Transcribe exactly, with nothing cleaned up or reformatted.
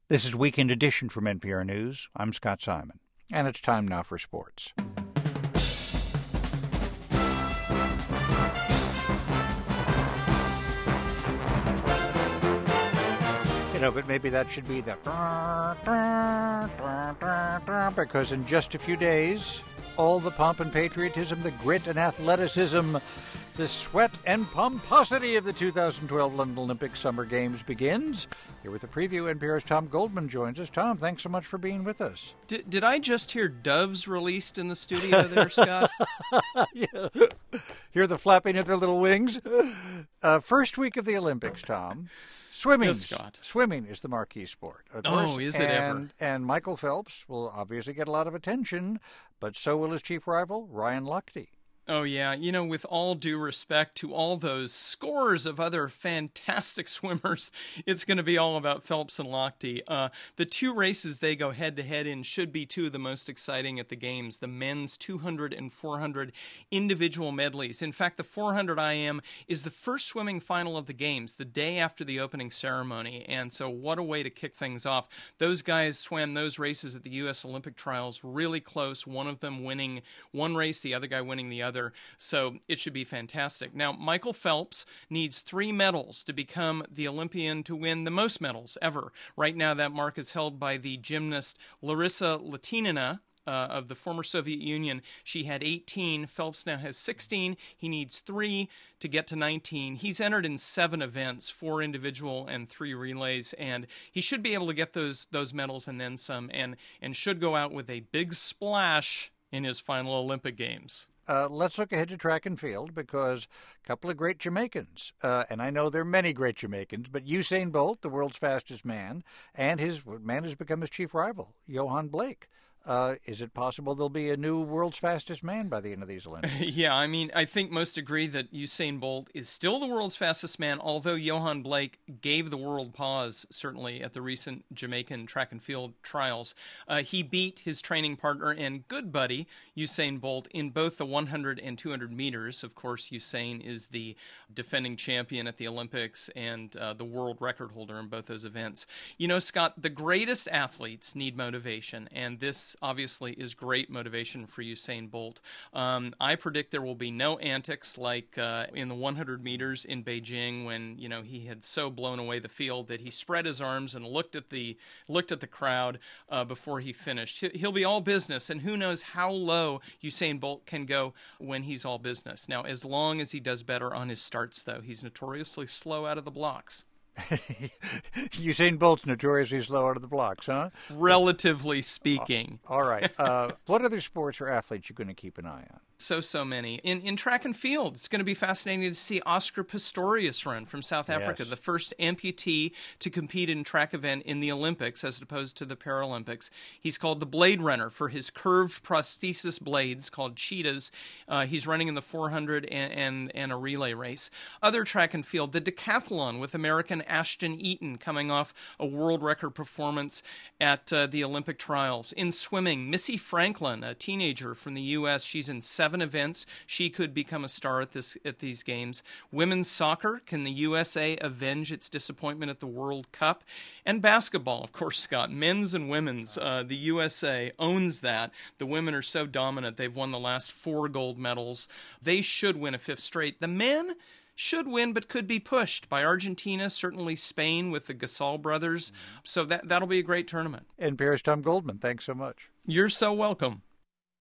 This is Weekend Edition from N P R News. I'm Scott Simon, and it's time now for sports. You know, but maybe that should be the... because in just a few days, all the pomp and patriotism, the grit and athleticism, the sweat and pomposity of the two thousand twelve London Olympic Summer Games begins. Here with the preview, N P R's Tom Goldman joins us. Tom, thanks so much for being with us. Did, did I just hear doves released in the studio there, Scott? Yeah. Hear the flapping of their little wings? Uh, first week of the Olympics, Tom. Swimming. Yes, Scott. Swimming is the marquee sport. Of Oh, course. is it and, ever? And Michael Phelps will obviously get a lot of attention, but so will his chief rival, Ryan Lochte. Oh, yeah. You know, with all due respect to all those scores of other fantastic swimmers, it's going to be all about Phelps and Lochte. Uh, the two races they go head-to-head in should be two of the most exciting at the Games, the men's two hundred and four hundred individual medleys. In fact, the four hundred I M is the first swimming final of the Games, the day after the opening ceremony. And so what a way to kick things off. Those guys swam those races at the U S Olympic trials really close, one of them winning one race, the other guy winning the other. So it should be fantastic. Now, Michael Phelps needs three medals to become the Olympian to win the most medals ever. Right now, that mark is held by the gymnast Larissa Latinina, Uh, of the former Soviet Union. She had eighteen. Phelps now has sixteen. He needs three to get to nineteen. He's entered in seven events, four individual and three relays, and he should be able to get those those medals and then some, and and should go out with a big splash in his final Olympic Games. Uh, let's look ahead to track and field because a couple of great Jamaicans, uh, and I know there are many great Jamaicans, but Usain Bolt, the world's fastest man, and his man has become his chief rival, Johan Blake. Uh, is it possible there'll be a new world's fastest man by the end of these Olympics? Yeah, I mean, I think most agree that Usain Bolt is still the world's fastest man, although Johan Blake gave the world pause, certainly, at the recent Jamaican track and field trials. Uh, he beat his training partner and good buddy, Usain Bolt, in both the one hundred and two hundred meters. Of course, Usain is the defending champion at the Olympics and uh, the world record holder in both those events. You know, Scott, the greatest athletes need motivation, and this obviously is great motivation for Usain Bolt. Um, I predict there will be no antics like uh, in the one hundred meters in Beijing when, you know, he had so blown away the field that he spread his arms and looked at the looked at the crowd uh, before he finished. He'll be all business, and who knows how low Usain Bolt can go when he's all business. Now, as long as he does better on his starts, though, he's notoriously slow out of the blocks. Usain Bolt's notoriously slow out of the blocks, huh? Relatively speaking. All right. Uh, what other sports or athletes are you going to keep an eye on? So, so many. In in track and field, it's going to be fascinating to see Oscar Pistorius run from South Africa, Yes. the first amputee to compete in track event in the Olympics as opposed to the Paralympics. He's called the Blade Runner for his curved prosthesis blades called cheetahs. Uh, he's running in the four hundred and, and, and a relay race. Other track and field, the decathlon with American Ashton Eaton coming off a world record performance at uh, the Olympic trials. In swimming, Missy Franklin, a teenager from the U S, she's in seven events. She could become a star at this at these games. Women's soccer, can the U S A avenge its disappointment at the World Cup? And basketball, of course, Scott, men's and women's. Uh, the U S A owns that. The women are so dominant. They've won the last four gold medals. They should win a fifth straight. The men should win, but could be pushed by Argentina, certainly Spain with the Gasol brothers. So that, that'll be a great tournament. N P R's Tom Goldman, thanks so much. You're so welcome.